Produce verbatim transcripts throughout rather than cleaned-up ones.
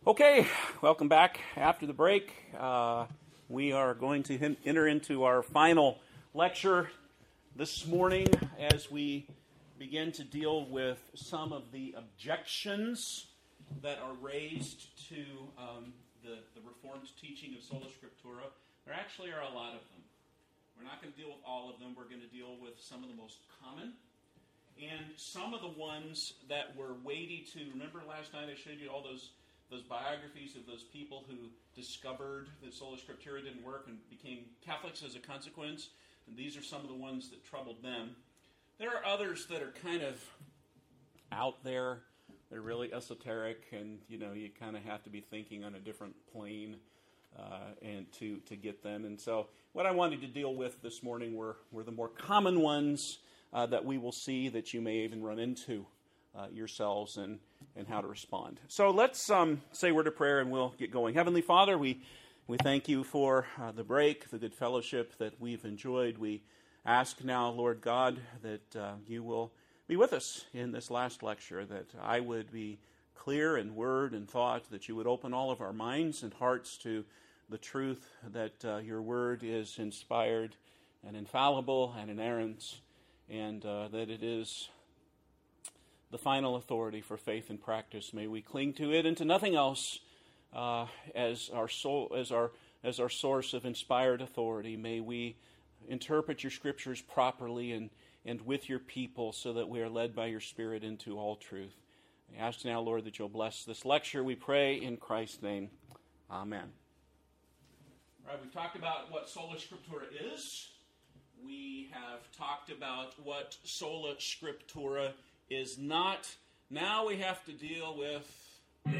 Okay, welcome back after the break. Uh, we are going to hin- enter into our final lecture this morning as we begin to deal with some of the objections that are raised to um, the, the Reformed teaching of Sola Scriptura. There actually are a lot of them. We're not going to deal with all of them. We're going to deal with some of the most common and some of the ones that were weighty to. Remember last night I showed you all those those biographies of those people who discovered that Sola Scriptura didn't work and became Catholics as a consequence. And these are some of the ones that troubled them. There are others that are kind of out there. They're really esoteric, and you know you kind of have to be thinking on a different plane uh, and to to get them. And so, what I wanted to deal with this morning were were the more common ones uh, that we will see that you may even run into uh, yourselves and. and how to respond. So let's um, say a word of prayer and we'll get going. Heavenly Father, we, we thank you for uh, the break, the good fellowship that we've enjoyed. We ask now, Lord God, that uh, you will be with us in this last lecture, that I would be clear in word and thought, that you would open all of our minds and hearts to the truth that uh, your word is inspired and infallible and inerrant, and uh, that it is the final authority for faith and practice. May we cling to it and to nothing else uh, as our soul, as our as our source of inspired authority. May we interpret your scriptures properly and and with your people, so that we are led by your Spirit into all truth. I ask now, Lord, that you'll bless this lecture. We pray in Christ's name. Amen. All right, we've talked about what Sola Scriptura is. We have talked about what Sola Scriptura is not. Now we have to deal with the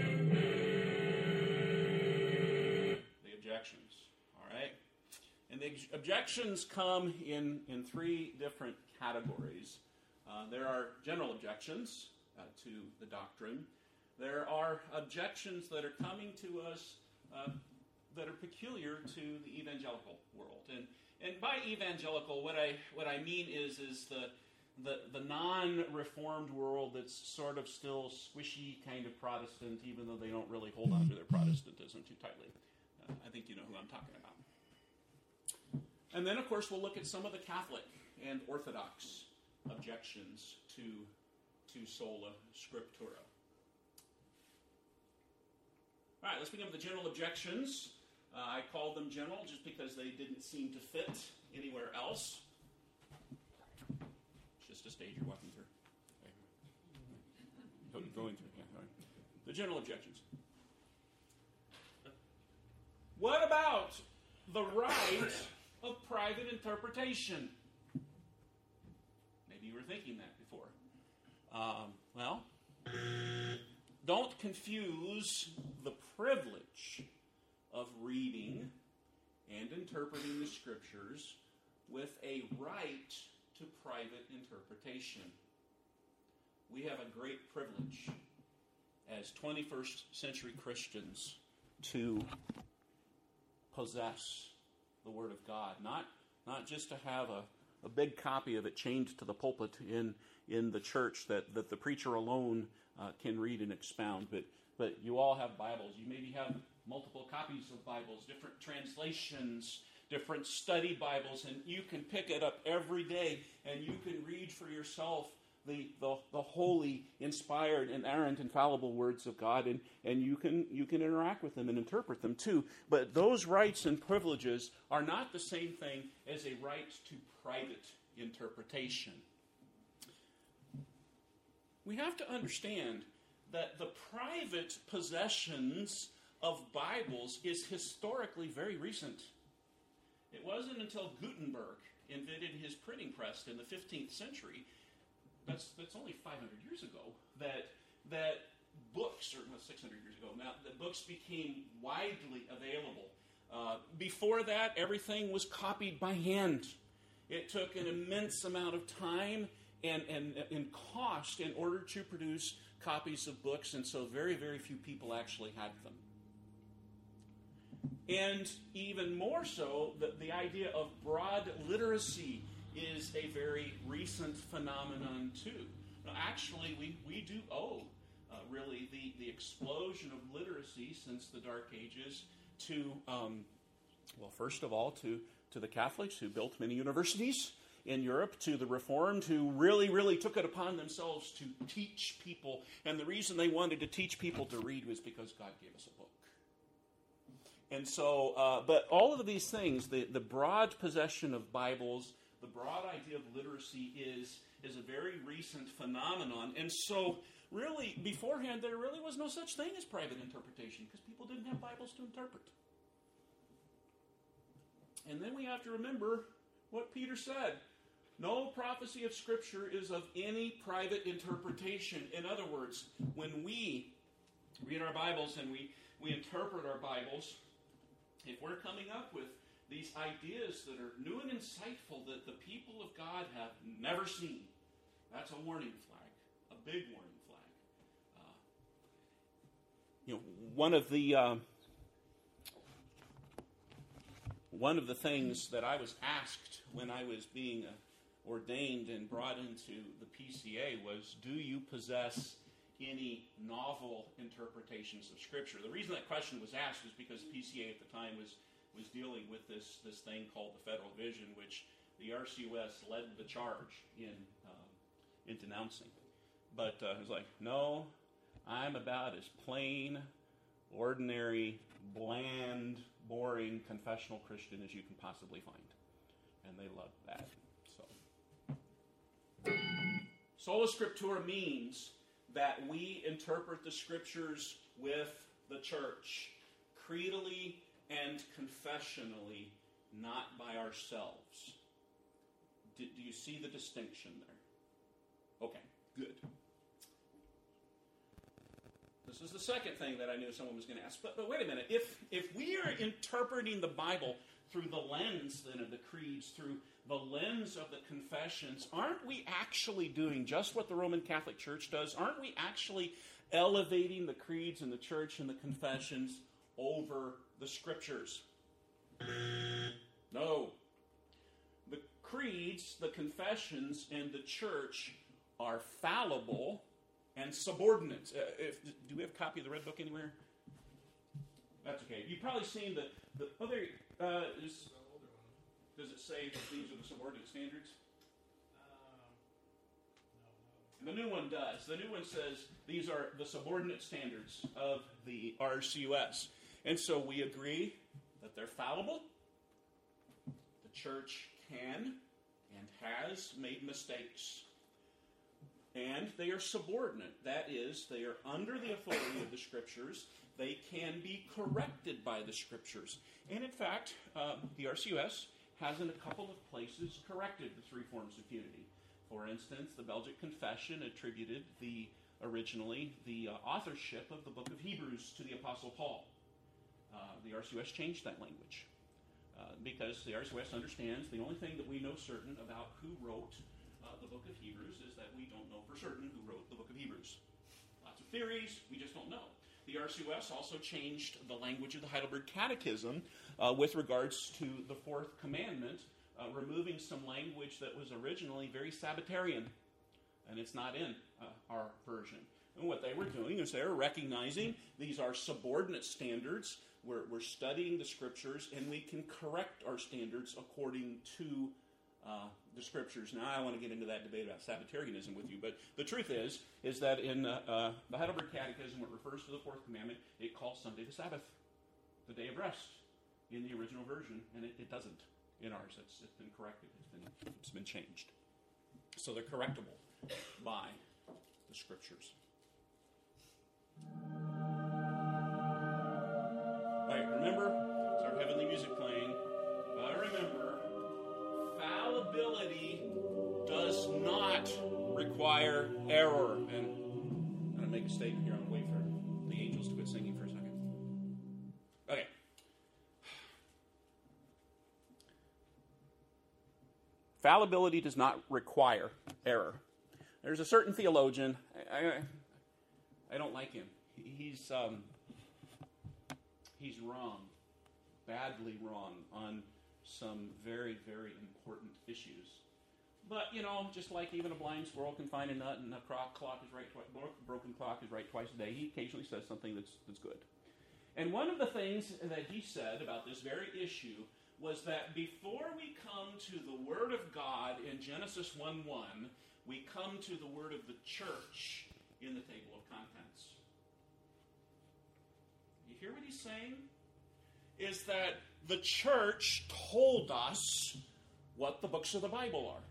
objections. All right? And the objections come in, in three different categories. Uh, there are general objections uh, to the doctrine. There are objections that are coming to us uh, that are peculiar to the evangelical world. And and by evangelical, what I what I mean is is the The, the non-reformed world that's sort of still squishy kind of Protestant, even though they don't really hold on to their Protestantism too tightly. Uh, I think you know who I'm talking about. And then, of course, we'll look at some of the Catholic and Orthodox objections to, to Sola Scriptura. All right, let's begin with the general objections. Uh, I called them general just because they didn't seem to fit anywhere else. A stage you're walking through. Okay. Going through, yeah. All right. The general objections. What about the right of private interpretation? Maybe you were thinking that before. Um, well, don't confuse the privilege of reading and interpreting the Scriptures with a right to private interpretation. We have a great privilege as twenty-first century Christians to possess the Word of God. Not, not just to have a, a big copy of it chained to the pulpit in, in the church that, that the preacher alone uh, can read and expound, but, but you all have Bibles. You maybe have multiple copies of Bibles, different translations, different study Bibles, and you can pick it up every day, and you can read for yourself the, the, the holy, inspired, inerrant, infallible words of God, and, and you can you can interact with them and interpret them too. But those rights and privileges are not the same thing as a right to private interpretation. We have to understand that the private possessions of Bibles is historically very recent. It wasn't until Gutenberg invented his printing press in the fifteenth century, that's that's only five hundred years ago, that that books, or well, six hundred years ago now, that books became widely available. Uh, before that, everything was copied by hand. It took an immense amount of time and, and, and cost in order to produce copies of books, and so very, very few people actually had them. And even more so, the, the idea of broad literacy is a very recent phenomenon too. Now, actually, we, we do owe uh, really the, the explosion of literacy since the Dark Ages to, um, well, first of all, to, to the Catholics who built many universities in Europe, to the Reformed who really, really took it upon themselves to teach people. And the reason they wanted to teach people to read was because God gave us a book. And so, uh, but all of these things, the, the broad possession of Bibles, the broad idea of literacy is, is a very recent phenomenon. And so, really, beforehand, there really was no such thing as private interpretation because people didn't have Bibles to interpret. And then we have to remember what Peter said. No prophecy of Scripture is of any private interpretation. In other words, when we read our Bibles and we, we interpret our Bibles, if we're coming up with these ideas that are new and insightful that the people of God have never seen, that's a warning flag, a big warning flag. Uh, you know, one of the uh, one of the things that I was asked when I was being uh, ordained and brought into the P C A was, do you possess any novel interpretations of Scripture? The reason that question was asked was because P C A at the time was, was dealing with this, this thing called the Federal Vision, which the R C U S led the charge in, um, in denouncing. But uh, it was like, no, I'm about as plain, ordinary, bland, boring, confessional Christian as you can possibly find. And they loved that. So, Sola Scriptura means that we interpret the Scriptures with the church, creedally and confessionally, not by ourselves. Do, do you see the distinction there? Okay, good. This is the second thing that I knew someone was going to ask. But, but wait a minute. If, if we are interpreting the Bible through the lens then of the creeds, through the lens of the confessions, aren't we actually doing just what the Roman Catholic Church does? Aren't we actually elevating the creeds and the church and the confessions over the Scriptures? No. The creeds, the confessions, and the church are fallible and subordinate. Uh, if, do we have a copy of the Red Book anywhere? That's okay. You've probably seen the... the oh, there you uh, is, does it say that these are the subordinate standards? Um, no, no. The new one does. The new one says these are the subordinate standards of the R C U S. And so we agree that they're fallible. The church can and has made mistakes. And they are subordinate. That is, they are under the authority of the Scriptures. They can be corrected by the Scriptures. And in fact, uh, the R C U S has in a couple of places corrected the three forms of unity. For instance, the Belgic Confession attributed the originally the uh, authorship of the book of Hebrews to the Apostle Paul. Uh, the R C U S changed that language uh, because the R C U S understands the only thing that we know certain about who wrote uh, the book of Hebrews is that we don't know for certain who wrote the book of Hebrews. Lots of theories, we just don't know. The R C U S also changed the language of the Heidelberg Catechism uh, with regards to the fourth commandment, uh, removing some language that was originally very Sabbatarian, and it's not in uh, our version. And what they were doing is they were recognizing these are subordinate standards. We're, we're studying the Scriptures, and we can correct our standards according to uh, the Scriptures. Now, I want to get into that debate about Sabbatarianism with you, but the truth is, is that in uh, uh, the Heidelberg Catechism, when it refers to the fourth commandment, it calls Sunday the Sabbath, the day of rest, in the original version, and it, it doesn't in ours. It's, it's been corrected. It's been, it's been changed. So they're correctable by the Scriptures. All right, remember, it's our heavenly music playing. Uh, remember, fallibility does not require error. And I'm going to make a statement here. I'm going to wait for the angels to quit singing for a second. Okay. Fallibility does not require error. There's a certain theologian. I, I, I don't like him. He's um, he's wrong, badly wrong on some very, very important issues. But, you know, just like even a blind squirrel can find a nut and a clock, clock is right twi- broken clock is right twice a day, he occasionally says something that's, that's good. And one of the things that he said about this very issue was that before we come to the Word of God in Genesis one one, we come to the Word of the church in the table of contents. You hear what he's saying? Is that the church told us what the books of the Bible are.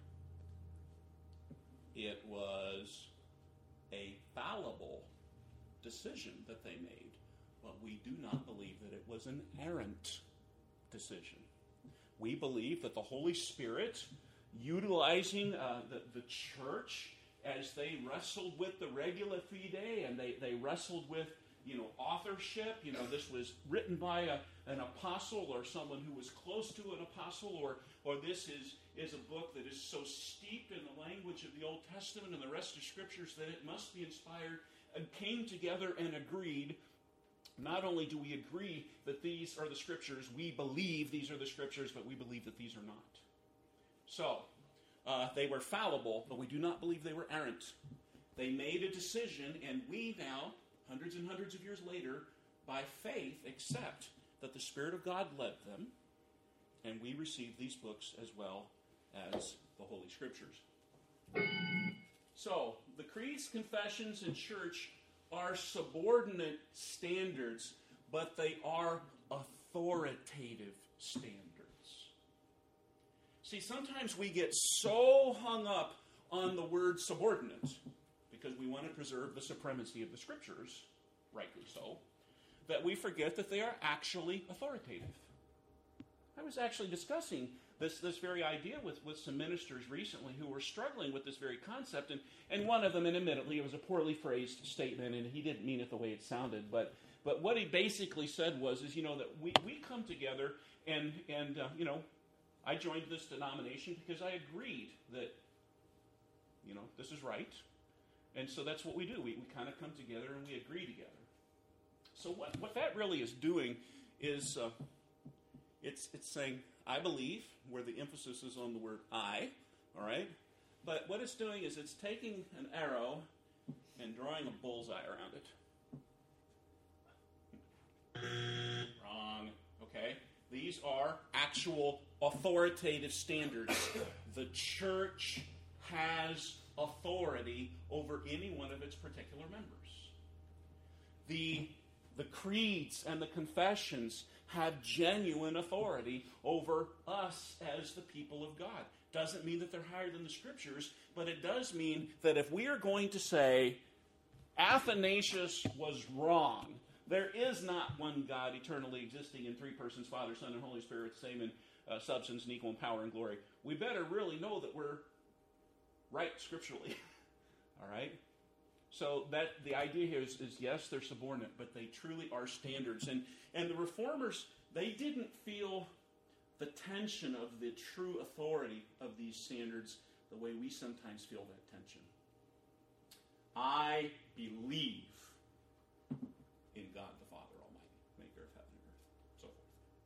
It was a fallible decision that they made, but we do not believe that it was an errant decision. We believe that the Holy Spirit, utilizing uh, the, the church as they wrestled with the regula fide and they, they wrestled with, you know, authorship. You know, this was written by a, an apostle or someone who was close to an apostle, or or this is, is a book that is so steeped in the language of the Old Testament and the rest of Scriptures that it must be inspired, and came together and agreed. Not only do we agree that these are the Scriptures, we believe these are the Scriptures, but we believe that these are not. So, uh, they were fallible, but we do not believe they were errant. They made a decision, and we now, hundreds and hundreds of years later, by faith, accept that the Spirit of God led them, and we receive these books as well as the Holy Scriptures. So, the creeds, confessions, and church are subordinate standards, but they are authoritative standards. See, sometimes we get so hung up on the word subordinate, because we want to preserve the supremacy of the Scriptures, rightly so, that we forget that they are actually authoritative. I was actually discussing this, this very idea with, with some ministers recently who were struggling with this very concept, and, and one of them, and admittedly, it was a poorly phrased statement, and he didn't mean it the way it sounded, but but what he basically said was, is, you know, that we, we come together, and, and uh, you know, I joined this denomination because I agreed that, you know, this is right. And so that's what we do. We, we kind of come together and we agree together. So what, what that really is doing is uh, it's it's saying, I believe, where the emphasis is on the word I, all right? But what it's doing is it's taking an arrow and drawing a bullseye around it. Wrong, okay? These are actual authoritative standards. The church has authority over any one of its particular members. The, the creeds and the confessions have genuine authority over us as the people of God. Doesn't mean that they're higher than the Scriptures, but it does mean that if we are going to say Athanasius was wrong, there is not one God eternally existing in three persons, Father, Son, and Holy Spirit, the same in uh, substance and equal in power and glory, we better really know that we're right scripturally. All right? So that the idea here is, is, yes, they're subordinate, but they truly are standards. And, and the Reformers, they didn't feel the tension of the true authority of these standards the way we sometimes feel that tension. I believe in God the Father Almighty, maker of heaven and earth, so forth.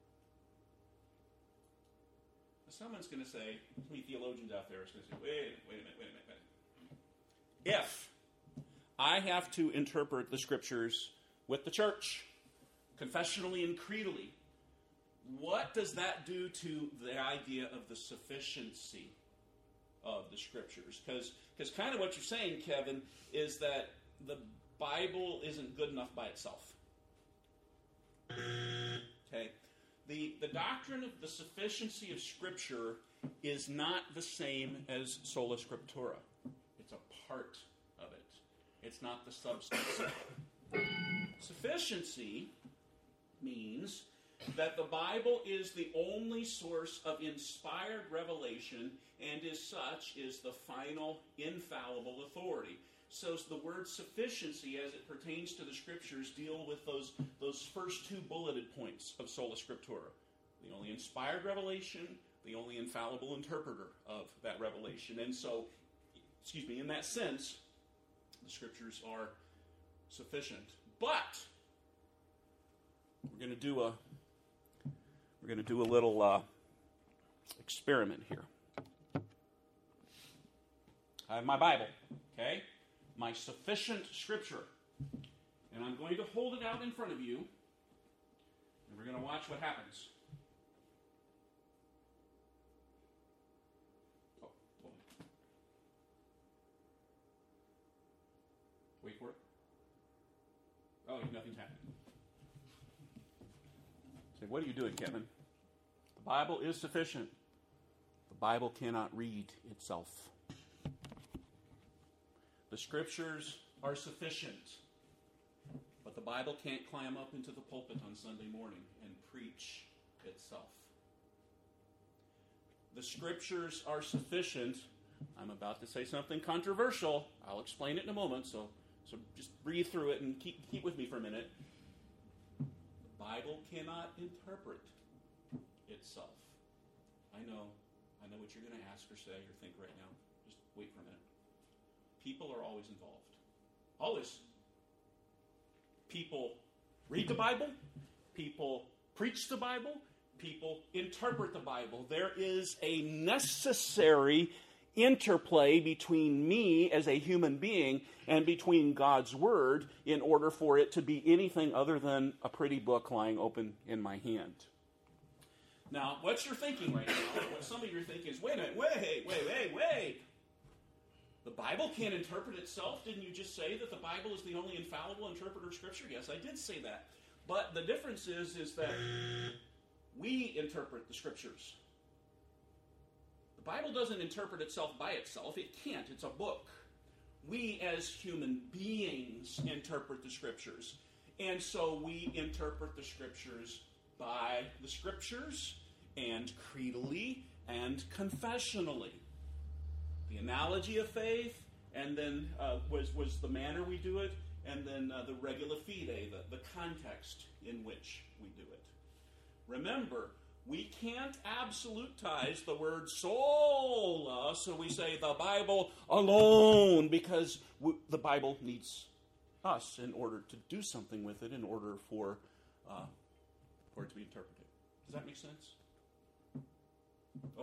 Now, someone's going to say, some theologians out there are going to say, wait a minute, wait a minute, wait a minute, wait a minute. If I have to interpret the Scriptures with the church, confessionally and creedally, what does that do to the idea of the sufficiency of the Scriptures? Because because kind of what you're saying, Kevin, is that the Bible isn't good enough by itself. Okay? The, the doctrine of the sufficiency of Scripture is not the same as sola scriptura. It's a part of it. It's not the substance. Sufficiency means that the Bible is the only source of inspired revelation, and as such is the final infallible authority. So the word sufficiency, as it pertains to the Scriptures, deal with those, those first two bulleted points of sola scriptura. The only inspired revelation, the only infallible interpreter of that revelation. And so, excuse me, in that sense, the Scriptures are sufficient. But we're going to do a we're going to do a little uh, experiment here. I have my Bible, okay? My sufficient Scripture. And I'm going to hold it out in front of you, and we're going to watch what happens. Oh, hold on. Wait for it. Oh, nothing's happening. Say, what are you doing, Kevin? The Bible is sufficient. The Bible cannot read itself. The Scriptures are sufficient. But the Bible can't climb up into the pulpit on Sunday morning and preach itself. The Scriptures are sufficient. I'm about to say something controversial. I'll explain it in a moment, so, so just breathe through it and keep, keep with me for a minute. The Bible cannot interpret itself. I know, I know what you're going to ask or say or think right now. Just wait for a minute. People are always involved. Always. People read the Bible. People preach the Bible. People interpret the Bible. There is a necessary interplay between me as a human being and between God's Word in order for it to be anything other than a pretty book lying open in my hand. Now, what you're thinking right now, what some of you are thinking is, wait a minute, wait, wait, wait, wait. The Bible can't interpret itself. Didn't you just say that the Bible is the only infallible interpreter of Scripture? Yes, I did say that. But the difference is, is that we interpret the Scriptures. The Bible doesn't interpret itself by itself. It can't. It's a book. We as human beings interpret the Scriptures. And so we interpret the Scriptures by the Scriptures and creedally and confessionally. The analogy of faith, and then uh, was, was the manner we do it, and then uh, the regula fide, the, the context in which we do it. Remember, we can't absolutize the word sola, so we say the Bible alone, because we, the Bible needs us in order to do something with it, in order for, uh, for it to be interpreted. Does that make sense? Okay.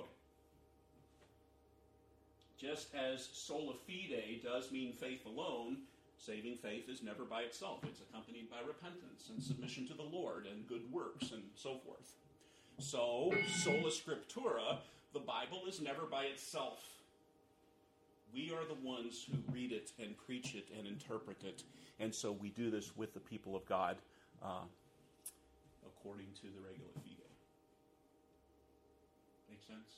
Just as sola fide does mean faith alone, saving faith is never by itself. It's accompanied by repentance and submission to the Lord and good works and so forth. So, sola scriptura, the Bible is never by itself. We are the ones who read it and preach it and interpret it. And so we do this with the people of God uh, according to the regula fide. Make sense?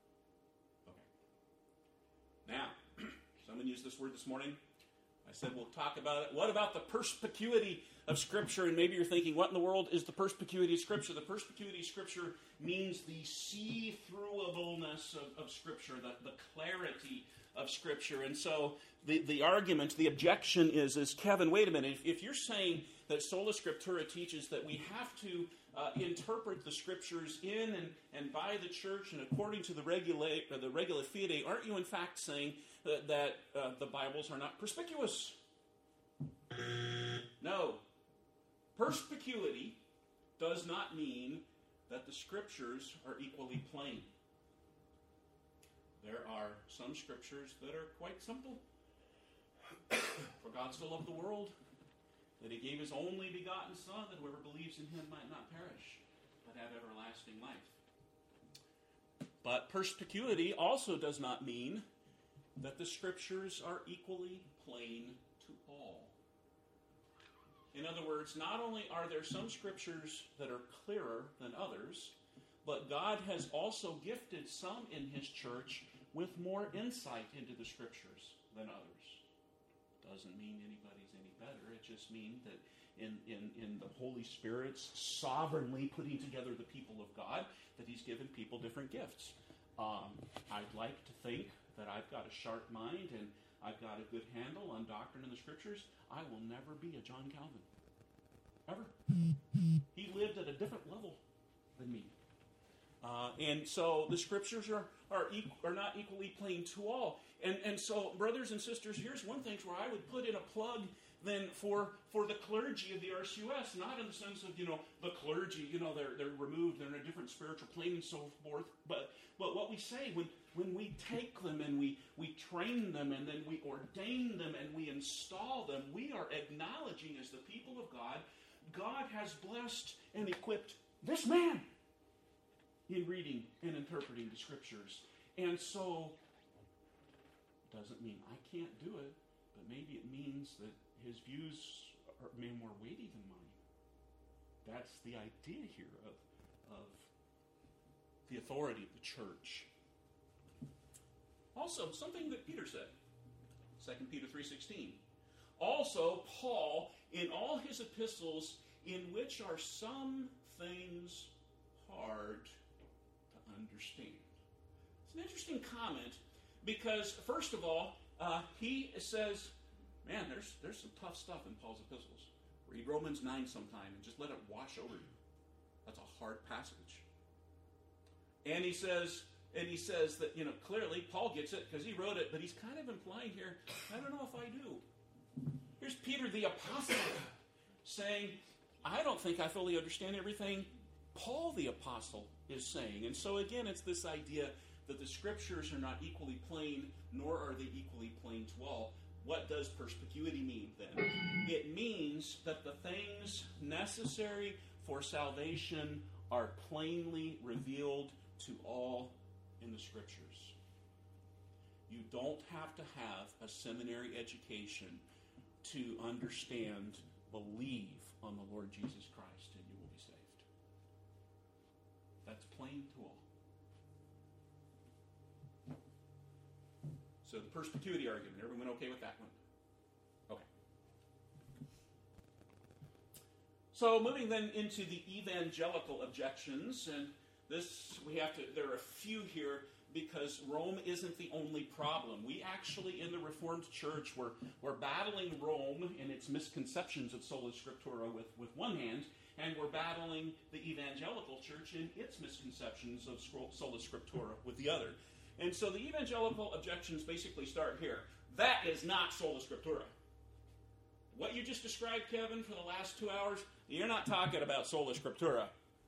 Now, someone used this word this morning. I said we'll talk about it. What about the perspicuity of Scripture? And maybe you're thinking, what in the world is the perspicuity of Scripture? The perspicuity of Scripture means the see-throughableness of, of Scripture, the, the clarity of Scripture. And so the, the argument, the objection is, is, Kevin, wait a minute. If, if you're saying that sola scriptura teaches that we have to uh, interpret the Scriptures in and, and by the church and according to the regula, or the regula fide, aren't you in fact saying that, that uh, the Bibles are not perspicuous? No. Perspicuity does not mean that the Scriptures are equally plain. There are some Scriptures that are quite simple. For God so loved the world that He gave His only begotten Son, that whoever believes in Him might not perish, but have everlasting life. But perspicuity also does not mean that the Scriptures are equally plain to all. In other words, not only are there some Scriptures that are clearer than others, but God has also gifted some in His church with more insight into the Scriptures than others. Doesn't mean anybody's any better. It just means that in, in, in the Holy Spirit's sovereignly putting together the people of God, that He's given people different gifts. Um, I'd like to think that I've got a sharp mind and I've got a good handle on doctrine in the Scriptures. I will never be a John Calvin. Ever. He lived at a different level than me. Uh, and so the Scriptures are are, equal, are not equally plain to all. And, and so, brothers and sisters, here's one thing where I would put in a plug than for, for the clergy of the R C U S. Not in the sense of, you know, the clergy, you know, they're, they're removed, they're in a different spiritual plane and so forth. But, but what we say, when, when we take them and we, we train them and then we ordain them and we install them, we are acknowledging as the people of God, God has blessed and equipped this man in reading and interpreting the Scriptures. And so, doesn't mean I can't do it, but maybe it means that his views are maybe more weighty than mine. That's the idea here of, of the authority of the church. Also, something that Peter said, Second Peter three sixteen. Also, Paul, in all his epistles, in which are some things hard to understand. It's an interesting comment because, first of all, uh, he says, man, there's, there's some tough stuff in Paul's epistles. Read Romans nine sometime and just let it wash over you. That's a hard passage. And he says, and he says that, you know, clearly Paul gets it because he wrote it, but he's kind of implying here, I don't know if I do. Here's Peter the apostle saying, I don't think I fully understand everything Paul the apostle is saying. And so again, it's this idea that the Scriptures are not equally plain, nor are they equally plain to all. What does perspicuity mean then? It means that the things necessary for salvation are plainly revealed to all in the Scriptures. You don't have to have a seminary education to understand, believe on the Lord Jesus Christ, and you will be saved. That's plain to all. So the perspicuity argument, everyone okay with that one? Okay. So moving then into the evangelical objections, and this we have to, there are a few here because Rome isn't the only problem. We actually, in the Reformed Church, we're, we're battling Rome and its misconceptions of sola scriptura with, with one hand, and we're battling the evangelical church in its misconceptions of sola scriptura with the other. And so the evangelical objections basically start here. That is not sola scriptura. What you just described, Kevin, for the last two hours, you're not talking about sola scriptura.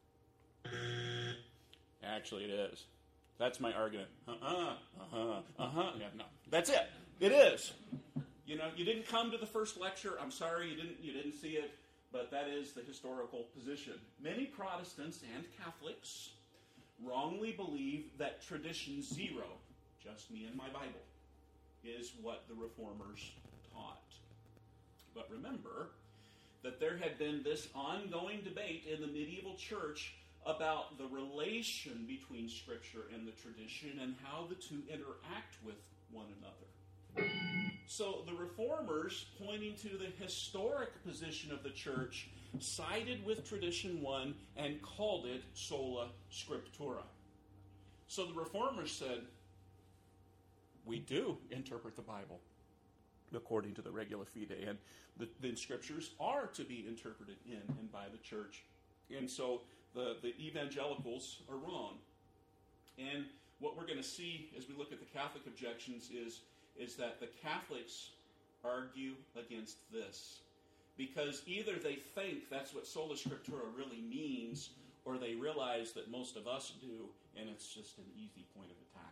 Actually, it is. That's my argument. Uh-uh, uh-huh, uh-huh. Yeah, no, that's it. It is. You know, you didn't come to the first lecture. I'm sorry you didn't, you didn't see it, but that is the historical position. Many Protestants and Catholics wrongly believe that tradition zero, just me and my Bible, is what the Reformers taught. But remember that there had been this ongoing debate in the medieval church about the relation between Scripture and the tradition and how the two interact with one another. So the Reformers, pointing to the historic position of the church, sided with tradition one and called it sola scriptura. So the Reformers said, we do interpret the Bible according to the regula fide, and the, the Scriptures are to be interpreted in and by the church. And so the, the evangelicals are wrong. And what we're going to see as we look at the Catholic objections is, is that the Catholics argue against this. Because either they think that's what sola scriptura really means, or they realize that most of us do, and it's just an easy point of attack.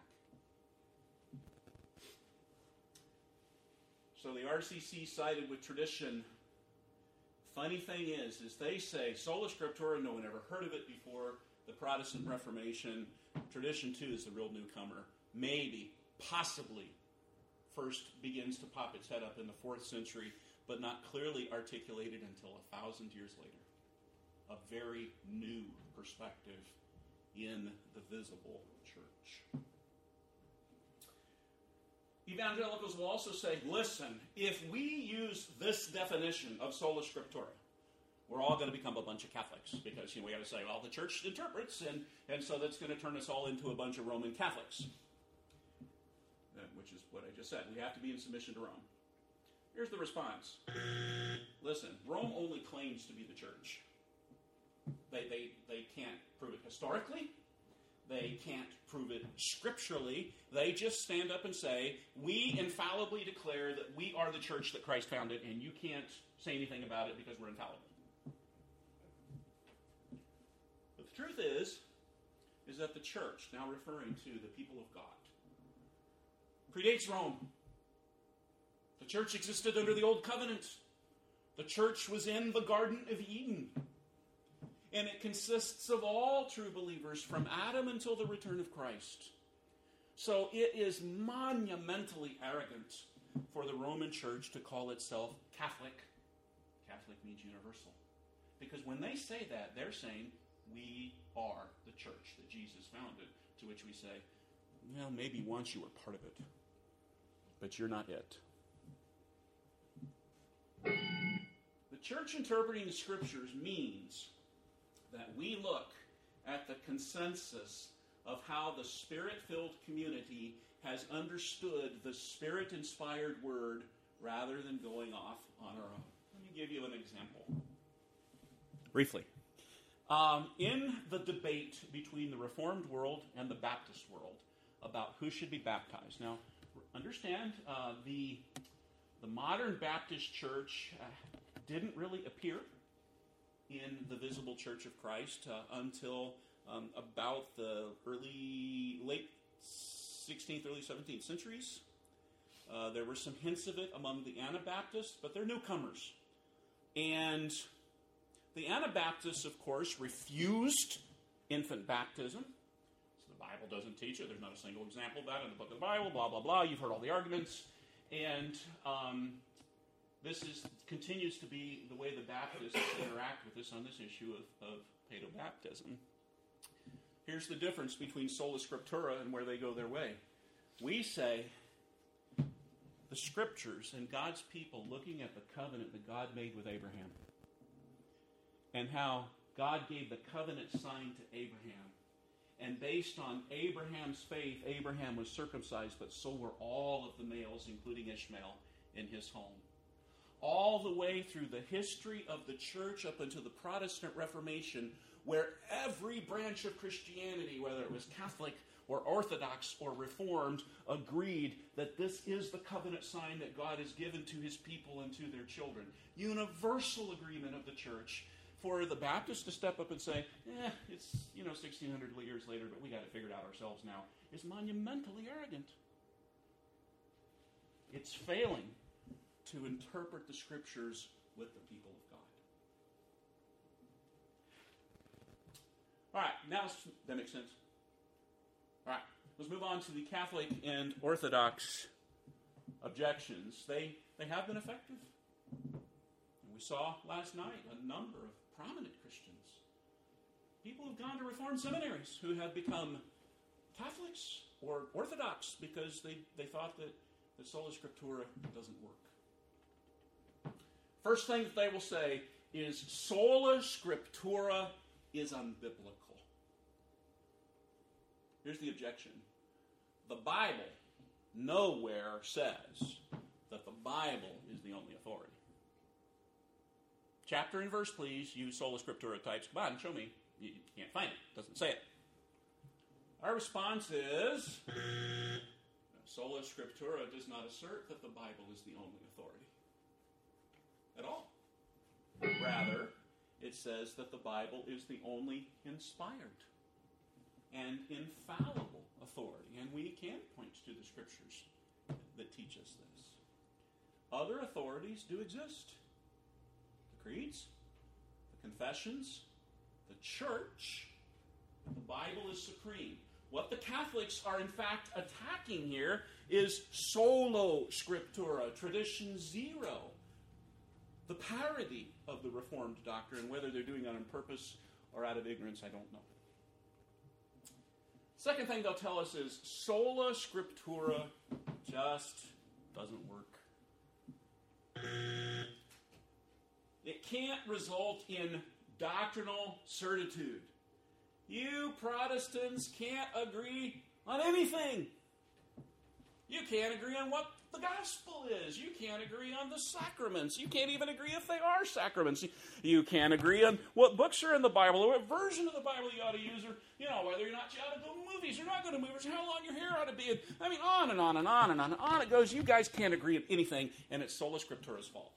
So the R C C sided with tradition. Funny thing is, is they say sola scriptura, no one ever heard of it before the Protestant Reformation. Tradition too is the real newcomer. Maybe, possibly, first begins to pop its head up in the fourth century, but not clearly articulated until a thousand years later. A very new perspective in the visible church. Evangelicals will also say, listen, if we use this definition of sola scriptura, we're all going to become a bunch of Catholics because, you know, we got to say, well, the church interprets, and, and so that's going to turn us all into a bunch of Roman Catholics, uh, which is what I just said. We have to be in submission to Rome. Here's the response. Listen, Rome only claims to be the church. They, they, they can't prove it historically. They can't prove it scripturally. They just stand up and say, we infallibly declare that we are the church that Christ founded, and you can't say anything about it because we're infallible. But the truth is, is that the church, now referring to the people of God, predates Rome. The church existed under the Old Covenant. The church was in the Garden of Eden. And it consists of all true believers from Adam until the return of Christ. So it is monumentally arrogant for the Roman church to call itself Catholic. Catholic means universal. Because when they say that, they're saying, we are the church that Jesus founded. To which we say, well, maybe once you were part of it, but you're not it. The church interpreting the scriptures means that we look at the consensus of how the Spirit-filled community has understood the Spirit-inspired word rather than going off on our own. Let me give you an example. Briefly. Um, in the debate between the Reformed world and the Baptist world about who should be baptized. Now, understand, uh, the, the modern Baptist church uh, didn't really appear in the visible Church of Christ uh, until um, about the early, late sixteenth, early seventeenth centuries. Uh, there were some hints of it among the Anabaptists, but they're newcomers. And the Anabaptists, of course, refused infant baptism. So the Bible doesn't teach it. There's not a single example of that in the book of the Bible, blah, blah, blah. You've heard all the arguments. And um, this is continues to be the way the Baptists interact with us on this issue of, of paedobaptism. Here's the difference between sola scriptura and where they go their way. We say the scriptures and God's people looking at the covenant that God made with Abraham and how God gave the covenant sign to Abraham. And based on Abraham's faith, Abraham was circumcised, but so were all of the males, including Ishmael, in his home. All the way through the history of the church up until the Protestant Reformation, where every branch of Christianity, whether it was Catholic or Orthodox or Reformed, agreed that this is the covenant sign that God has given to his people and to their children. Universal agreement of the church. For the Baptists to step up and say, eh, it's, you know, sixteen hundred years later, but we got it figured out ourselves now, is monumentally arrogant. It's failing to interpret the scriptures with the people of God. All right, now that makes sense. All right, let's move on to the Catholic and Orthodox objections. They, they have been effective. And we saw last night a number of prominent Christians, people who've gone to Reformed seminaries, who have become Catholics or Orthodox because they, they thought that, that sola scriptura doesn't work. First thing that they will say is sola scriptura is unbiblical. Here's the objection. The Bible nowhere says that the Bible is the only authority. Chapter and verse, please. You sola scriptura types. Come on, show me. You can't find it. It doesn't say it. Our response is, sola scriptura does not assert that the Bible is the only authority at all. Rather, it says that the Bible is the only inspired and infallible authority. And we can point to the scriptures that teach us this. Other authorities do exist. Creeds, the confessions, the church, the Bible is supreme. What the Catholics are in fact attacking here is solo scriptura, tradition zero, the parody of the Reformed doctrine. Whether they're doing that on purpose or out of ignorance, I don't know. Second thing they'll tell us is sola scriptura just doesn't work. It can't result in doctrinal certitude. You Protestants can't agree on anything. You can't agree on what the gospel is. You can't agree on the sacraments. You can't even agree if they are sacraments. You can't agree on what books are in the Bible or what version of the Bible you ought to use, or, you know, whether or not you ought to go to movies or not go to movies, or how long your hair ought to be. And, I mean, on and on and on and on and on it goes. You guys can't agree on anything, and it's Sola Scriptura's fault.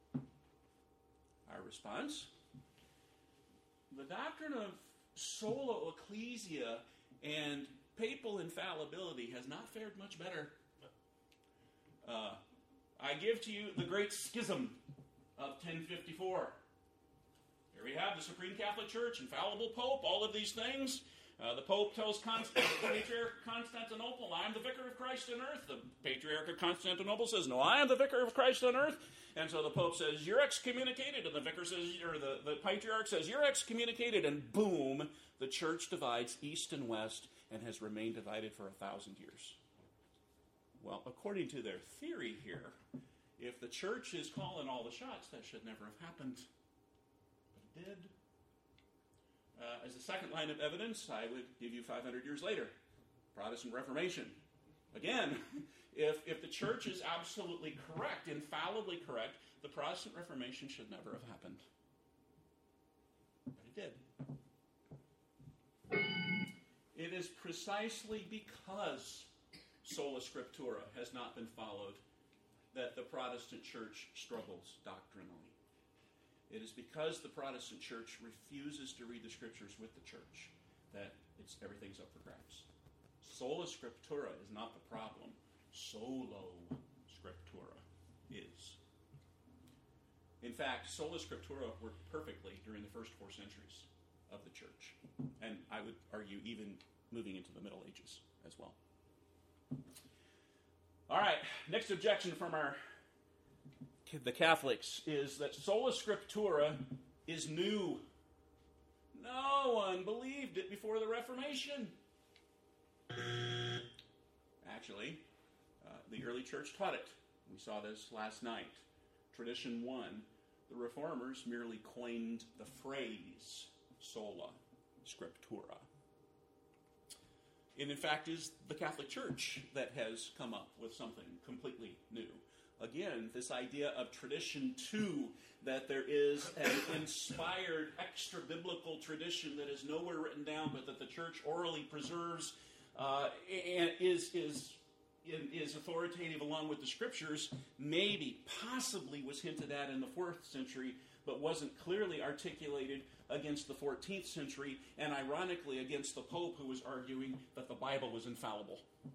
Our response? The doctrine of sola ecclesia and papal infallibility has not fared much better. Uh, I give to you the great schism of ten fifty-four. Here we have the Supreme Catholic Church, infallible Pope, all of these things. Uh, the Pope tells Const- the Patriarch of Constantinople, I am the Vicar of Christ on earth. The Patriarch of Constantinople says, no, I am the Vicar of Christ on earth. And so the Pope says, you're excommunicated. And the Vicar says, or the, the Patriarch says, you're excommunicated. And boom, the Church divides east and west and has remained divided for a thousand years. Well, according to their theory here, if the Church is calling all the shots, that should never have happened. But it did. Uh, as a second line of evidence, I would give you five hundred years later, Protestant Reformation. Again, if, if the Church is absolutely correct, infallibly correct, the Protestant Reformation should never have happened. But it did. It is precisely because Sola Scriptura has not been followed that the Protestant Church struggles doctrinally. It is because the Protestant Church refuses to read the Scriptures with the Church that it's everything's up for grabs. Sola Scriptura is not the problem. Solo Scriptura is. In fact, Sola Scriptura worked perfectly during the first four centuries of the Church. And I would argue even moving into the Middle Ages as well. All right, next objection from our the Catholics is that Sola Scriptura is new. No one believed it before the Reformation. Actually, uh, the early church taught it. We saw this last night. Tradition one, the Reformers merely coined the phrase Sola Scriptura. It, in fact, is the Catholic Church that has come up with something completely new. Again, this idea of tradition two, that there is an inspired extra-biblical tradition that is nowhere written down, but that the Church orally preserves uh, and is, is, is authoritative along with the Scriptures, maybe, possibly was hinted at in the fourth century, but wasn't clearly articulated against the fourteenth century, and ironically against the Pope, who was arguing that the Bible was infallible.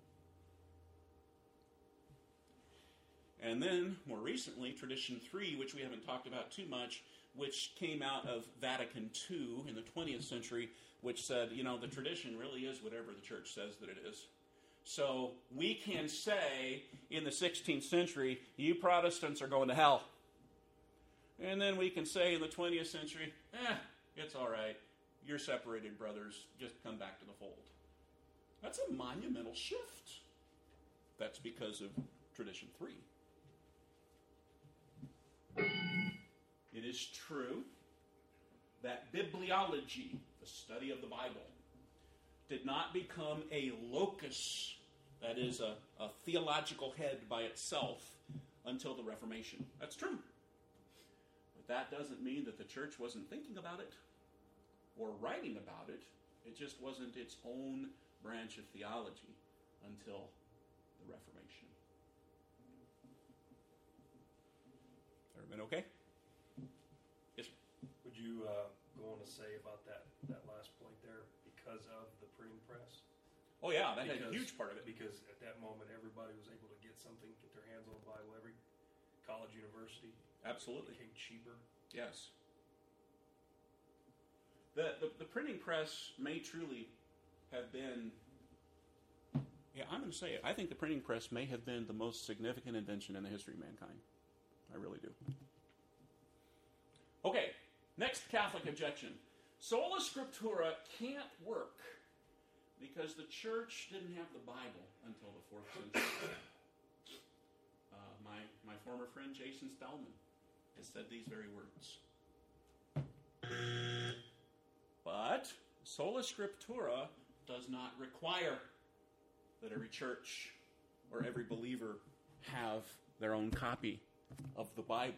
And then, more recently, Tradition three, which we haven't talked about too much, which came out of Vatican two in the twentieth century, which said, you know, the tradition really is whatever the Church says that it is. So we can say in the sixteenth century, you Protestants are going to hell. And then we can say in the twentieth century, eh, it's all right. You're separated, brothers. Just come back to the fold. That's a monumental shift. That's because of Tradition three. It is true that bibliology, the study of the Bible, did not become a locus, that is a, a theological head by itself, until the Reformation. That's true. But that doesn't mean that the Church wasn't thinking about it or writing about it. It just wasn't its own branch of theology until the Reformation. Everyone okay? Yes, sir. Would you uh, go on to say about that, that last point there, because of the printing press? Oh yeah, that because, had a huge part of it. Because at that moment, everybody was able to get something, get their hands on the Bible. Every college, university, absolutely, it became cheaper. Yes. The, the the printing press may truly have been. Yeah, I'm going to say it. I think the printing press may have been the most significant invention in the history of mankind. I really do. Okay, next Catholic objection. Sola Scriptura can't work because the Church didn't have the Bible until the fourth century. Uh, my, my former friend Jason Spellman has said these very words. But Sola Scriptura does not require that every church or every believer have their own copy of the Bible.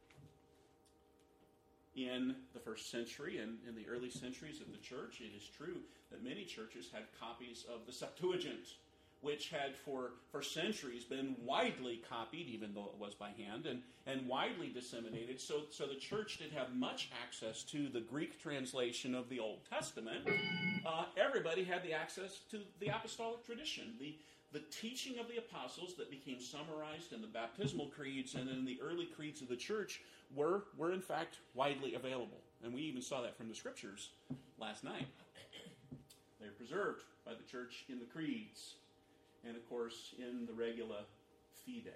In the first century and in the early centuries of the church, it is true that many churches had copies of the Septuagint, which had for, for centuries been widely copied, even though it was by hand, and, and widely disseminated. So, so the church did have much access to the Greek translation of the Old Testament. Uh, everybody had the access to the apostolic tradition, the, the teaching of the apostles that became summarized in the baptismal creeds and in the early creeds of the church were, were in fact widely available. And we even saw that from the scriptures last night. They're preserved by the church in the creeds and, of course, in the regula fide.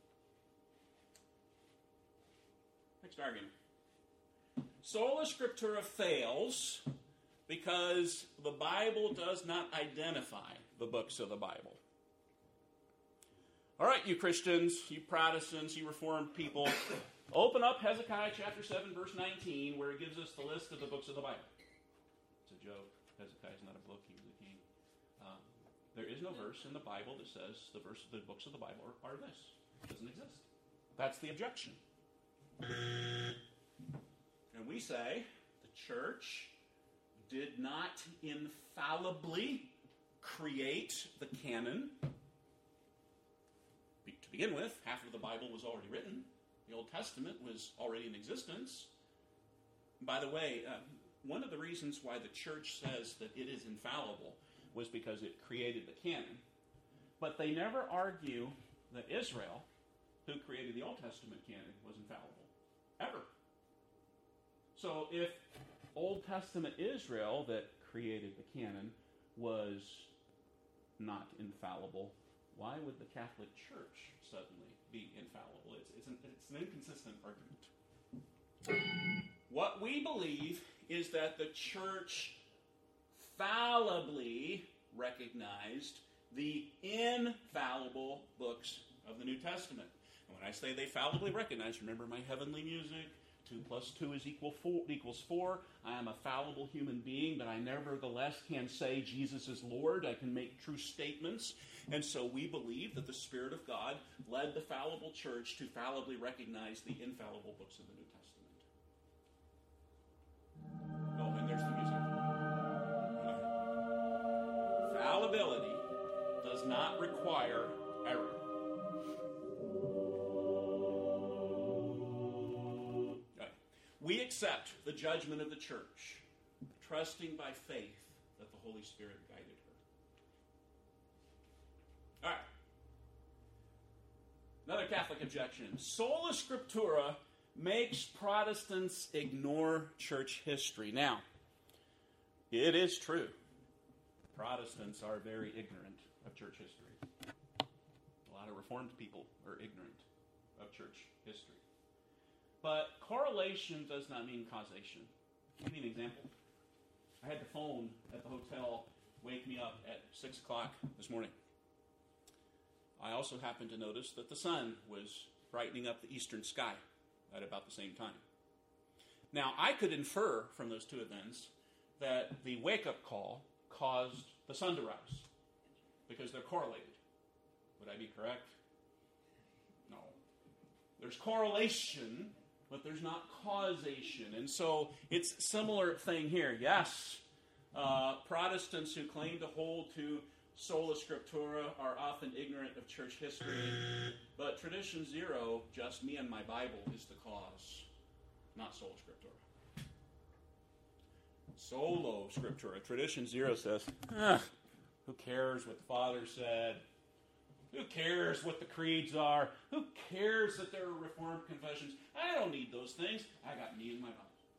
Next argument. Sola Scriptura fails because the Bible does not identify the books of the Bible. All right, you Christians, you Protestants, you Reformed people, open up Hezekiah chapter seven, verse nineteen, where it gives us the list of the books of the Bible. It's a joke. Hezekiah is not a book. He was a king. Um, there is no verse in the Bible that says the verse, the books of the Bible are, are this. It doesn't exist. That's the objection. And we say the church did not infallibly create the canon. To begin with, half of the Bible was already written. The Old Testament was already in existence. By the way, uh, one of the reasons why the church says that it is infallible was because it created the canon. But they never argue that Israel, who created the Old Testament canon, was infallible. Ever. So if Old Testament Israel that created the canon was not infallible, why would the Catholic Church suddenly be infallible? It's, it's, an, it's an inconsistent argument. What we believe is that the church fallibly recognized the infallible books of the New Testament. And when I say they fallibly recognized, remember my heavenly music, two plus two is equal four, equals four. I am a fallible human being, but I nevertheless can say Jesus is Lord. I can make true statements. And so we believe that the Spirit of God led the fallible church to fallibly recognize the infallible books of the New Testament. Oh, and there's the music. Fallibility does not require error. We accept the judgment of the church, trusting by faith that the Holy Spirit guided her. All right. Another Catholic objection. Sola Scriptura makes Protestants ignore church history. Now, it is true. Protestants are very ignorant of church history. A lot of Reformed people are ignorant of church history. But correlation does not mean causation. I'll give you an example. I had the phone at the hotel wake me up at six o'clock this morning. I also happened to notice that the sun was brightening up the eastern sky at about the same time. Now, I could infer from those two events that the wake-up call caused the sun to rise because they're correlated. Would I be correct? No. There's correlation, but there's not causation. And so it's a similar thing here. Yes, uh, Protestants who claim to hold to Sola Scriptura are often ignorant of church history, but Tradition Zero, just me and my Bible, is the cause, not Sola Scriptura. Solo Scriptura. Tradition Zero says, ah, who cares what the Father said? Who cares what the creeds are? Who cares that there are Reformed confessions? I don't need those things. I got me and my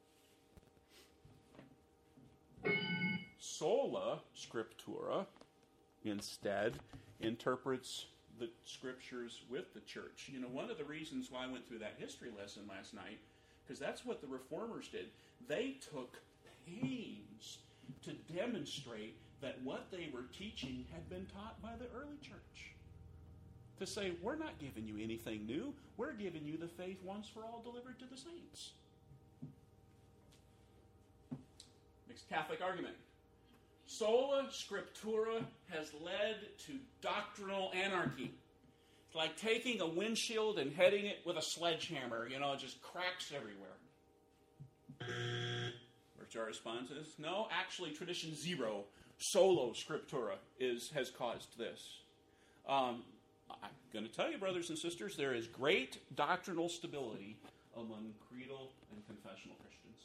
Bible. Sola Scriptura, instead, interprets the Scriptures with the church. You know, one of the reasons why I went through that history lesson last night, because that's what the Reformers did. They took pains to demonstrate that what they were teaching had been taught by the early church. To say, we're not giving you anything new. We're giving you the faith once for all delivered to the saints. Next Catholic argument. Sola Scriptura has led to doctrinal anarchy. It's like taking a windshield and hitting it with a sledgehammer. You know, it just cracks everywhere. Which our response is, no, actually, tradition zero, sola scriptura, is has caused this. Um, I'm going to tell you, brothers and sisters, there is great doctrinal stability among creedal and confessional Christians.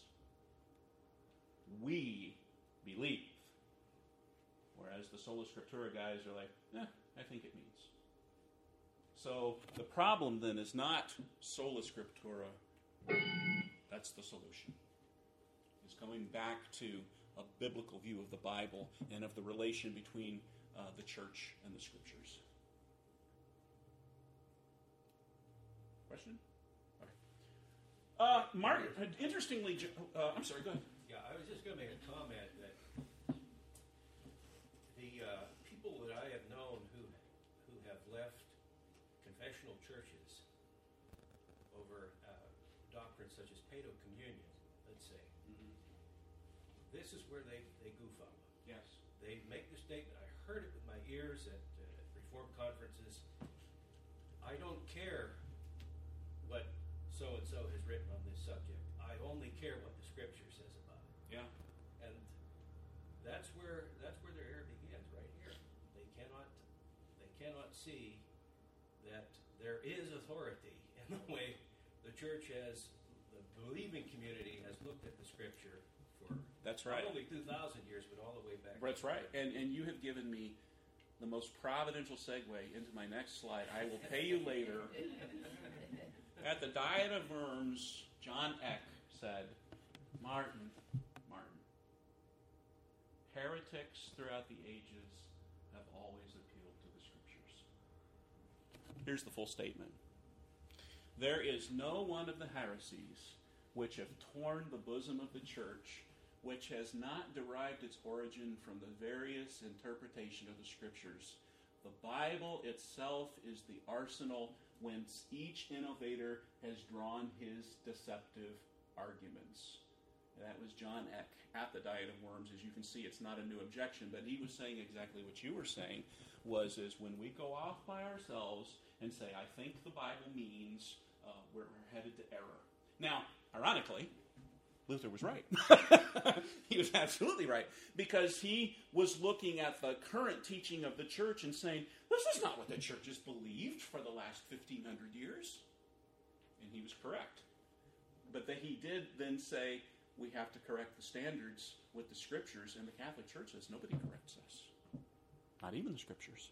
We believe. Whereas the sola scriptura guys are like, eh, I think it means. So the problem then is not sola scriptura. That's the solution. It's going back to a biblical view of the Bible and of the relation between uh, the church and the scriptures. Question? All right. Uh, Mark, uh, interestingly, uh, I'm sorry, go ahead. Yeah, I was just going to make a comment that the uh, people that I have known who who have left confessional churches over uh, doctrines such as paedo communion, let's say, Mm-hmm. this is where they, they goof up. Yes. They make the statement, I heard it with my ears at uh, Reformed conferences, I don't care what so-and-so has written on this subject. I only care what the Scripture says about it. Yeah. And that's where that's where their error begins, right here. They cannot they cannot see that there is authority in the way the church has, the believing community has looked at the Scripture for That's right. not only two thousand years, but all the way back. That's right. And and you have given me the most providential segue into my next slide. I will pay you later. At the Diet of Worms, John Eck said, Martin, Martin, heretics throughout the ages have always appealed to the Scriptures. Here's the full statement. There is no one of the heresies which have torn the bosom of the church, which has not derived its origin from the various interpretation of the Scriptures. The Bible itself is the arsenal whence each innovator has drawn his deceptive arguments. And that was John Eck at the Diet of Worms. As you can see, it's not a new objection, but he was saying exactly what you were saying, was is when we go off by ourselves and say, I think the Bible means, uh, we're, we're headed to error. Now, ironically, Luther was right. He was absolutely right, because he was looking at the current teaching of the church and saying, this is not what the church has believed for the last fifteen hundred years. And he was correct. But then he did then say, we have to correct the standards with the Scriptures, and the Catholic Church says nobody corrects us. Not even the Scriptures.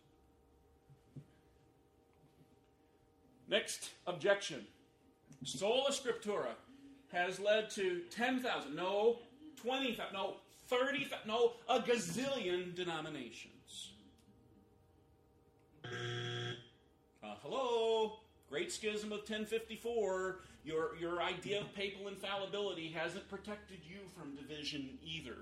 Next objection. Sola Scriptura has led to ten thousand, no, twenty thousand, no, thirty thousand, no, a gazillion denominations. Uh, hello, Great Schism of ten fifty-four, your, your idea of papal infallibility hasn't protected you from division either.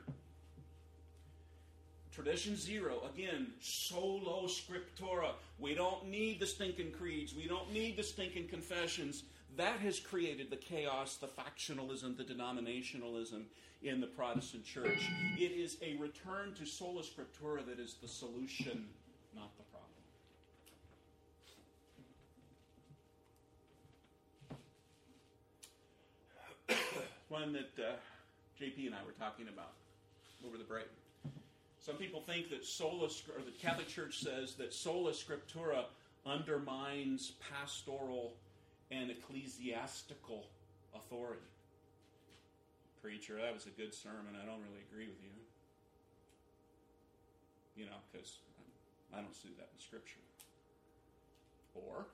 Tradition zero, again, sola scriptura. We don't need the stinking creeds. We don't need the stinking confessions. That has created the chaos, the factionalism, the denominationalism in the Protestant church. It is a return to sola scriptura that is the solution, not the problem. One that uh, J P and I were talking about over the break. Some people think that sola, or the Catholic Church says that sola scriptura undermines pastoral and ecclesiastical authority. Preacher, that was a good sermon. I don't really agree with you. You know, because I don't see that in Scripture. Or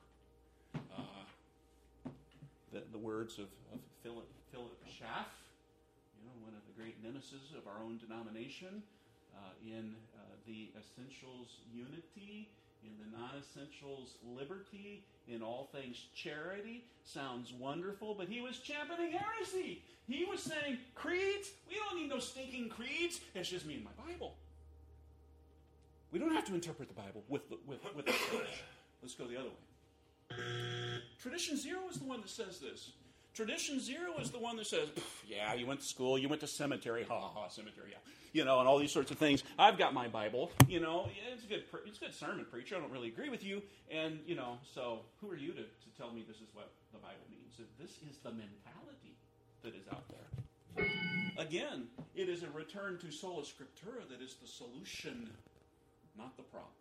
uh, the, the words of, of Philip, Philip Schaff, you know, one of the great nemesis of our own denomination, uh, in uh, the essentials unity, in the non-essentials liberty, in all things charity. Sounds wonderful, but he was championing heresy. He was saying, creeds? We don't need no stinking creeds. It's just me and my Bible. We don't have to interpret the Bible with the, with, with the church. Let's go the other way. Tradition zero is the one that says this. Tradition zero is the one that says, yeah, you went to school, you went to cemetery, ha ha ha, cemetery, yeah. You know, and all these sorts of things. I've got my Bible, you know, yeah, it's a good it's a good sermon, preacher. I don't really agree with you. And, you know, so who are you to, to tell me this is what the Bible means? This is the mentality that is out there. Again, it is a return to sola scriptura that is the solution, not the problem.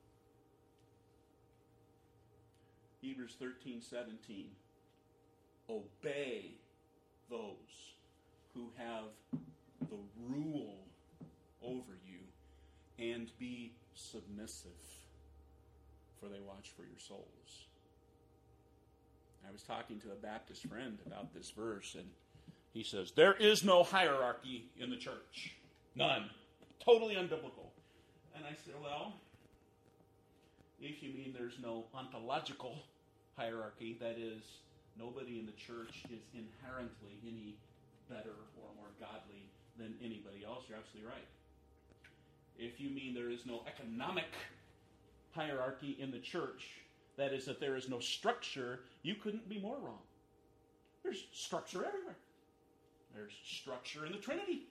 Hebrews thirteen seventeen. Obey those who have the rule over you, and be submissive, for they watch for your souls. I was talking to a Baptist friend about this verse, and he says, there is no hierarchy in the church. None. Totally unbiblical. And I said, well, if you mean there's no ontological hierarchy, that is, nobody in the church is inherently any better or more godly than anybody else, you're absolutely right. If you mean there is no economic hierarchy in the church, that is, that there is no structure, you couldn't be more wrong. There's structure everywhere. There's structure in the Trinity.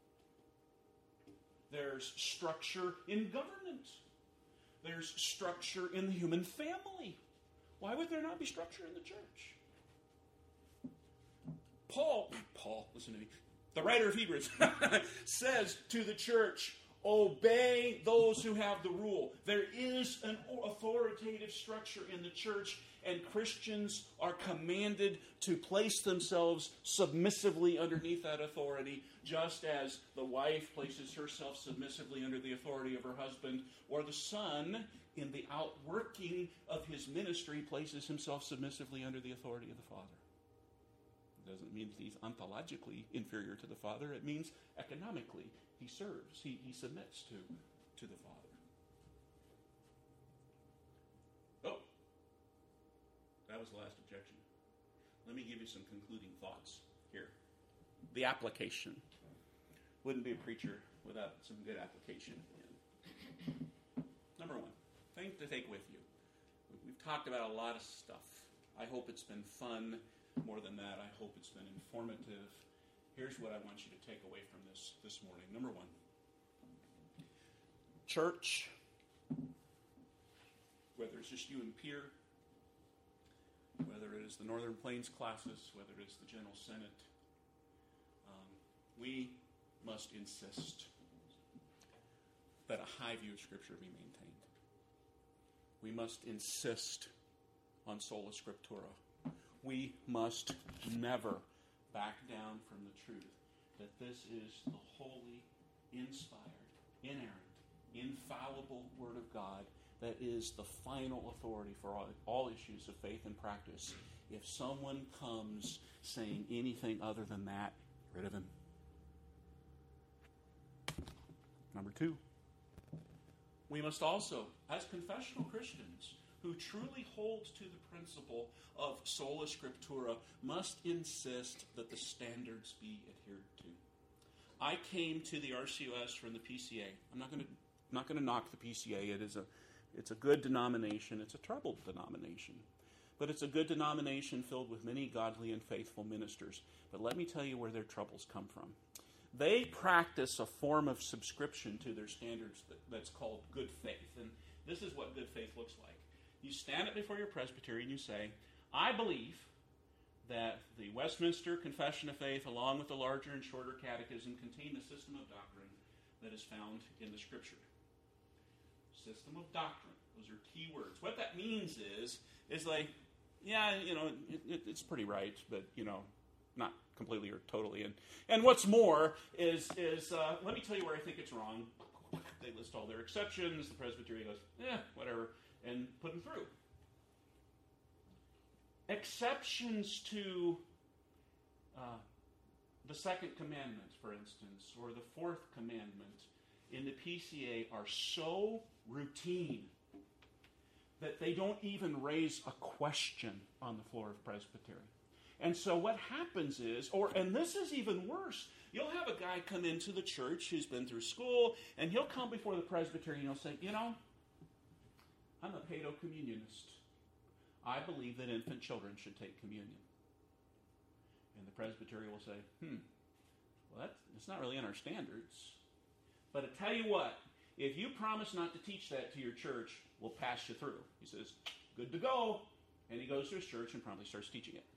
There's structure in government. There's structure in the human family. Why would there not be structure in the church? Paul, Paul, listen to me, the writer of Hebrews says to the church, obey those who have the rule. There is an authoritative structure in the church, and Christians are commanded to place themselves submissively underneath that authority, just as the wife places herself submissively under the authority of her husband, or the son, in the outworking of his ministry, places himself submissively under the authority of the father. It doesn't mean that he's ontologically inferior to the father. It means economically he serves, he, he submits to, to the father. Oh, that was the last objection. Let me give you some concluding thoughts here. The application. Wouldn't be a preacher without some good application. Number one, thing to take with you. We've talked about a lot of stuff. I hope it's been fun. More than that, I hope it's been informative. Here's what I want you to take away from this this morning. Number one, church, whether it's just you and Pierre, whether it is the Northern Plains classes, whether it is the General Senate, um, we must insist that a high view of Scripture be maintained. We must insist on sola scriptura. We must never back down from the truth that this is the holy, inspired, inerrant, infallible Word of God that is the final authority for all, all issues of faith and practice. If someone comes saying anything other than that, get rid of him. Number two, we must also, as confessional Christians who truly hold to the principle of sola scriptura, must insist that the standards be adhered to. I came to the R C U S from the P C A. I'm not going to not going to knock the P C A. It is a it's a good denomination. It's a troubled denomination, but it's a good denomination filled with many godly and faithful ministers. But let me tell you where their troubles come from. They practice a form of subscription to their standards that, that's called good faith, and this is what good faith looks like. You stand up before your presbytery and you say, I believe that the Westminster Confession of Faith, along with the larger and shorter catechism, contain the system of doctrine that is found in the Scripture. System of doctrine. Those are key words. What that means is, is like, yeah, you know, it, it, it's pretty right, but, you know, not completely or totally. And and what's more is, is uh, let me tell you where I think it's wrong. They list all their exceptions. The presbytery goes, yeah, whatever, and put them through. Exceptions to uh, the second commandment, for instance, or the fourth commandment in the P C A are so routine that they don't even raise a question on the floor of presbytery. And so what happens is, or and this is even worse, you'll have a guy come into the church who's been through school, and he'll come before the presbytery and he'll say, you know, I'm a paedo-communionist. I believe that infant children should take communion. presbytery will say, hmm, well, that's, it's not really in our standards. But I tell you what, if you promise not to teach that to your church, we'll pass you through. He says, good to go. And he goes to his church and promptly starts teaching it.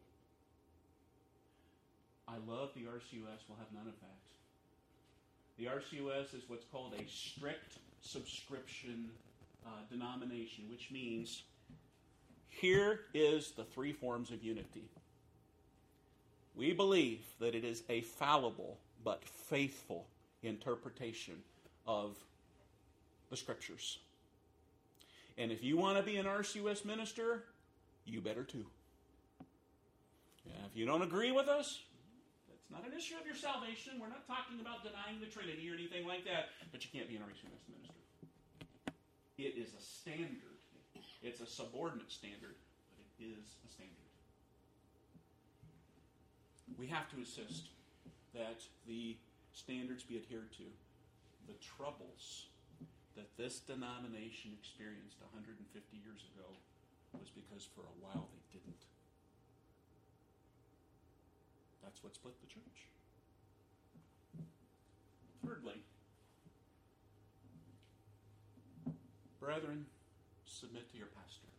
I love the R C U S. We'll have none of that. The R C U S is what's called a strict subscription uh, denomination, which means here is the three forms of unity. We believe that it is a fallible but faithful interpretation of the Scriptures. And if you want to be an R C U S minister, you better too. Yeah, if you don't agree with us, that's not an issue of your salvation. We're not talking about denying the Trinity or anything like that, but you can't be an R C U S minister. It is a standard. It's a subordinate standard, but it is a standard. We have to insist that the standards be adhered to. The troubles that this denomination experienced one hundred fifty years ago was because for a while they didn't. That's what split the church. Thirdly, brethren, submit to your pastor.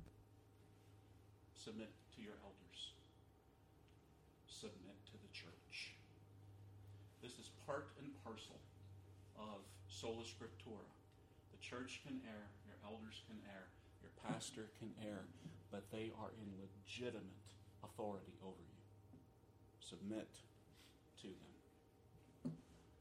Submit to your elders. Submit to the church. This is part and parcel of sola scriptura. The church can err, your elders can err, your pastor can err, but they are in legitimate authority over you. Submit to them.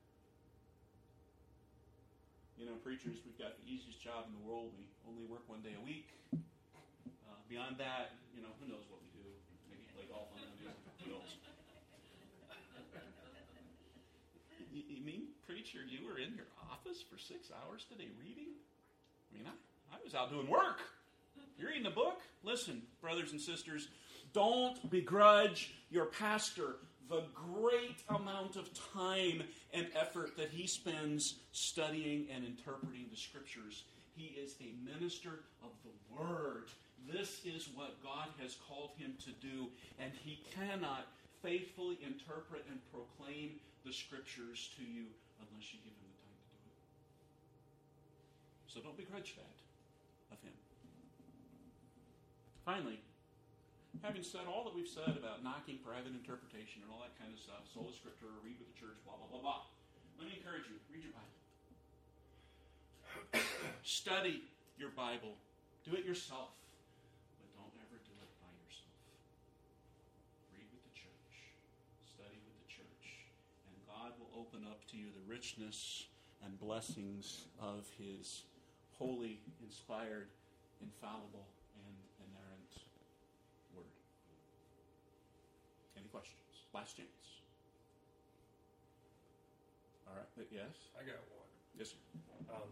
You know, preachers, we've got the easiest job in the world. We only work one day a week. Uh, beyond that, you know, who knows what we do? Maybe play golf on Monday. Who knows? You, you mean, preacher, you were in your office for six hours today reading? I mean, I, I was out doing work. You're reading a book? Listen, brothers and sisters, don't begrudge your pastor the great amount of time and effort that he spends studying and interpreting the Scriptures. He is a minister of the Word. This is what God has called him to do, and he cannot faithfully interpret and proclaim the Scriptures to you unless you give him the time to do it. So don't begrudge that of him. Finally, having said all that we've said about knocking private interpretation and all that kind of stuff, sola scriptura, read with the church, blah, blah, blah, blah, let me encourage you, read your Bible. Study your Bible. Do it yourself, but don't ever do it by yourself. Read with the church. Study with the church. And God will open up to you the richness and blessings of His holy, inspired, infallible, and inerrant Word. Any questions? Last chance. All right. Yes? I got one. Yes, sir. Um,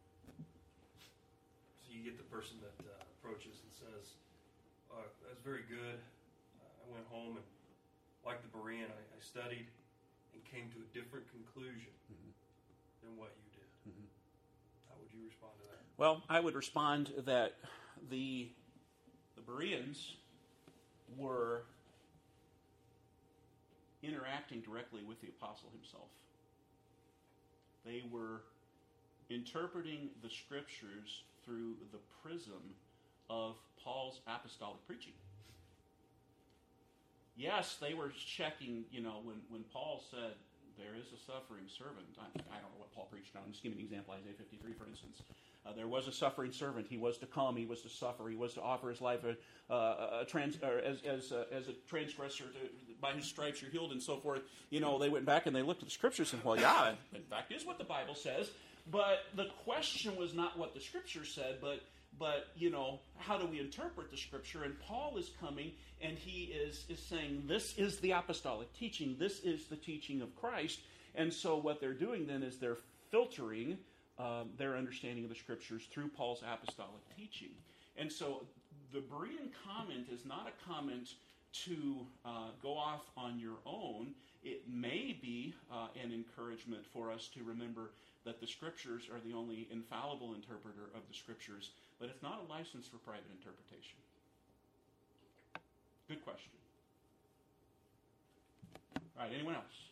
so you get the person that uh, approaches and says, uh, that's very good. Uh, I went home and, like the Berean, I, I studied and came to a different conclusion mm-hmm. than what you did. Mm-hmm. How would you respond to that? Well, I would respond that the, the Bereans were interacting directly with the apostle himself. They were interpreting the Scriptures through the prism of Paul's apostolic preaching. Yes, they were checking, you know, when, when Paul said, there is a suffering servant. I, I don't know what Paul preached on. I'm just giving an example, Isaiah fifty-three, for instance. Uh, there was a suffering servant. He was to come. He was to suffer. He was to offer his life a, uh, a trans, or as as uh, as a transgressor. To, by his stripes you're healed, and so forth. You know, they went back and they looked at the Scriptures and, well, yeah, in fact, is what the Bible says. But the question was not what the Scripture said, but but you know, how do we interpret the Scripture? And Paul is coming and he is is saying, this is the apostolic teaching. This is the teaching of Christ. And so what they're doing then is they're filtering Um, their understanding of the Scriptures through Paul's apostolic teaching. And so the Berean comment is not a comment to uh, go off on your own. It may be uh, an encouragement for us to remember that the Scriptures are the only infallible interpreter of the Scriptures, but it's not a license for private interpretation. Good question. All right, anyone else?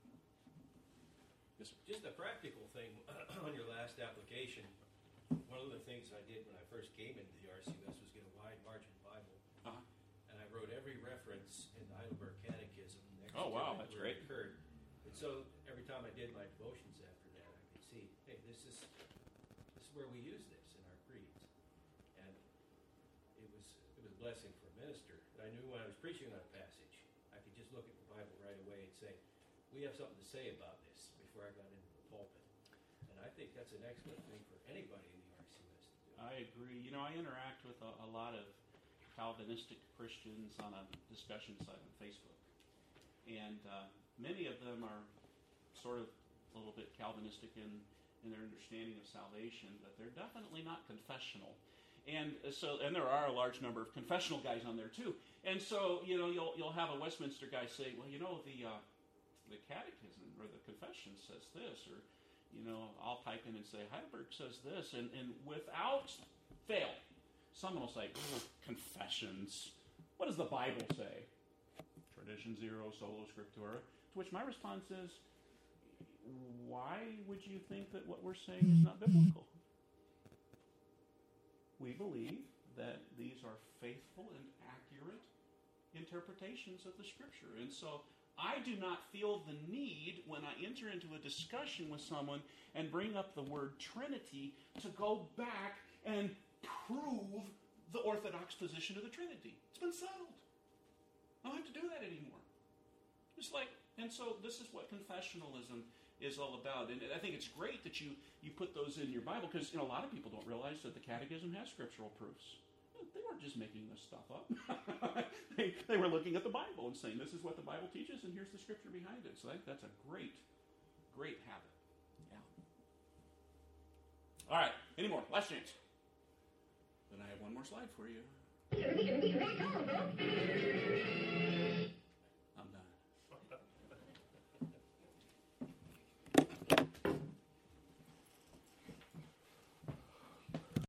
Yes, sir. Just a practical thing on your last application. One of the things I did when I first came into the R C U S was get a wide margin Bible, Uh-huh. and I wrote every reference in the Heidelberg Catechism next Oh, to wow, it that's where great. it occurred. And so every time I did my devotions after that, I could see, hey, this is this is where we use this in our creeds, and it was it was a blessing for a minister. I knew when I was preaching on a passage, I could just look at the Bible right away and say, we have something to say about this before I got into the pulpit. And I think that's an excellent thing for anybody in the R C U S to do. I agree. You know, I interact with a, a lot of Calvinistic Christians on a discussion site on Facebook. And uh, many of them are sort of a little bit Calvinistic in, in their understanding of salvation, but they're definitely not confessional. And so, and there are a large number of confessional guys on there too. And so, you know, you'll you'll have a Westminster guy say, well, you know, the uh, the Catechism or the Confession says this, or you know, I'll type in and say Heidelberg says this, and and without fail, someone will say, Confessions. What does the Bible say? Tradition zero, solo scriptura. To which my response is, why would you think that what we're saying is not biblical? We believe that these are faithful and accurate interpretations of the Scripture. And so I do not feel the need when I enter into a discussion with someone and bring up the word Trinity to go back and prove the Orthodox position of the Trinity. It's been settled. I don't have to do that anymore. It's like, and so this is what confessionalism is all about. And I think it's great that you, you put those in your Bible, because you know, a lot of people don't realize that the Catechism has scriptural proofs. They weren't just making this stuff up. they, they were looking at the Bible and saying, this is what the Bible teaches, and here's the scripture behind it. So I think that's a great, great habit. Yeah. All right, any more? Last chance. Then I have one more slide for you.